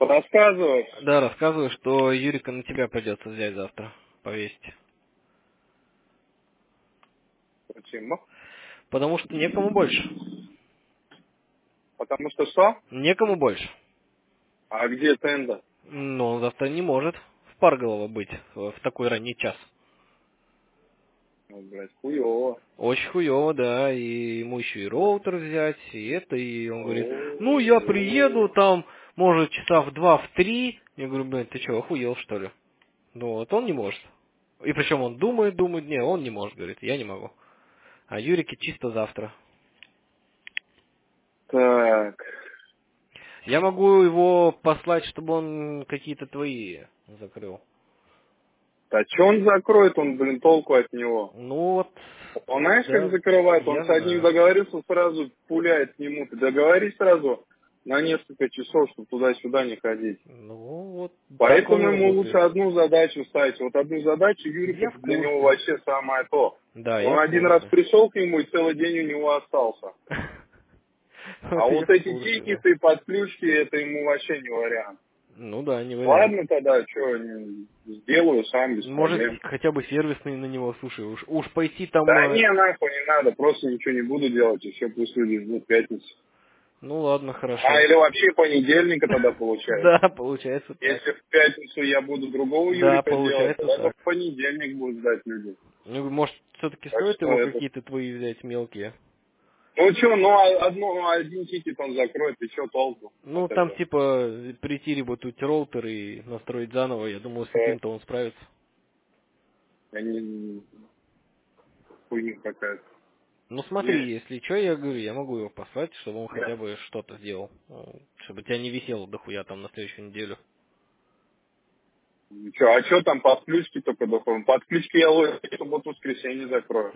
Рассказывай. Да, рассказываю, что Юрика на тебя придется взять завтра, повесить. Почему? Потому что некому больше. Потому что что? Некому больше. А где тендер? Но он завтра не может в Парголово быть в такой ранний час. Ну, блядь, хуёво. Очень хуёво, да, и ему еще и роутер взять, и это, и он говорит, ну я приеду там, может, часа в 2-3. Я говорю, блядь, ты что, охуел, что ли? Ну вот, он не может. И причем он думает, не, он не может, говорит, я не могу. А Юрике чисто завтра. Так. Я могу его послать, чтобы он какие-то твои закрыл. А чё он закроет, он, блин, толку от него? Ну вот, Он знаешь, как да, закрывает? Он я с одним знаю. договорился, сразу пуляет к нему. Ты договорись сразу на несколько часов, чтобы туда-сюда не ходить. Ну вот, так он Поэтому и ему лучше работает. одну задачу ставить. Вот одну задачу Юрика Я в для него курсе. вообще самое то. Да, я Он в один раз курсе. пришел к нему и целый день у него остался. А Вот я вот в эти курсе, да. тикеты, подключки, это ему вообще не вариант. Ну да, не вариант. Ладно тогда, что, сделаю сам, без Может, проблем. хотя бы сервисный на него, слушай, уж пойти там... Да не, нахуй не надо, просто ничего не буду делать, и все, пусть люди ждут пятницу. Ну ладно, А, хорошо. или вообще понедельника тогда получается. Да, получается так. Если в пятницу я буду другого Да, Юрика делать, получается тогда так. в понедельник будут ждать люди. Ну, может, все-таки Так стоит что его это... какие-то твои взять мелкие? Ну что, один тикет он закроет, и что толку Ну, от там этого? типа прийти ребутнуть роутер и настроить заново. Я думаю, с Э, этим-то он справится. Я не... Хуйня какая-то. Ну Не. смотри, если что, я говорю, я могу его послать, чтобы он Да. хотя бы что-то сделал. Чтобы тебя не висело дохуя там на следующую неделю. Чё, а что там подключки только доходим? Подключки я в субботу-воскресенье закрою.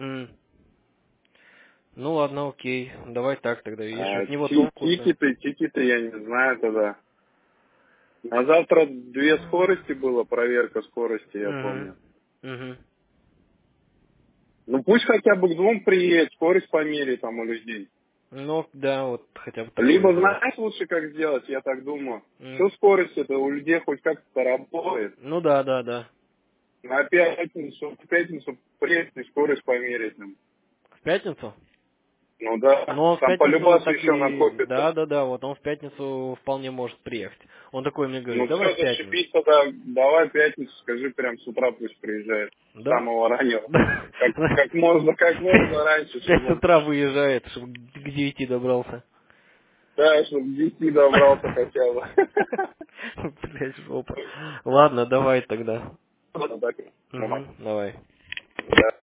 Ну ладно, окей. Давай так тогда. Видишь, А от него толку-то. тикеты я не знаю тогда. На завтра 2 скорости было, проверка скорости, я Угу. помню. Угу. Ну пусть хотя бы к 2 приедет, скорость померяет там у людей. Ну, да, вот хотя бы такое Либо сделать. знаешь лучше как сделать, я так думаю. М. Что скорость это у людей хоть как-то работает. Ну да, да, да. В пятницу приедет и скорость померить нам. В пятницу? Ну да, Ну, он в там пятницу полюбас так еще и... накопится. Да, да, да, вот он в пятницу вполне может приехать. Он такой мне Ну говорит, давай все, в пятницу. зашибись тогда, давай пятницу, скажи прям с утра пусть приезжает. С Да? самого раннего. Да. Как можно раньше, В 5 чтобы он, утра выезжает, чтобы к 9 добрался. да, чтобы к 10 добрался хотя бы. Блять, жопа. Ладно, давай тогда. Вот так. Угу, давай. Да.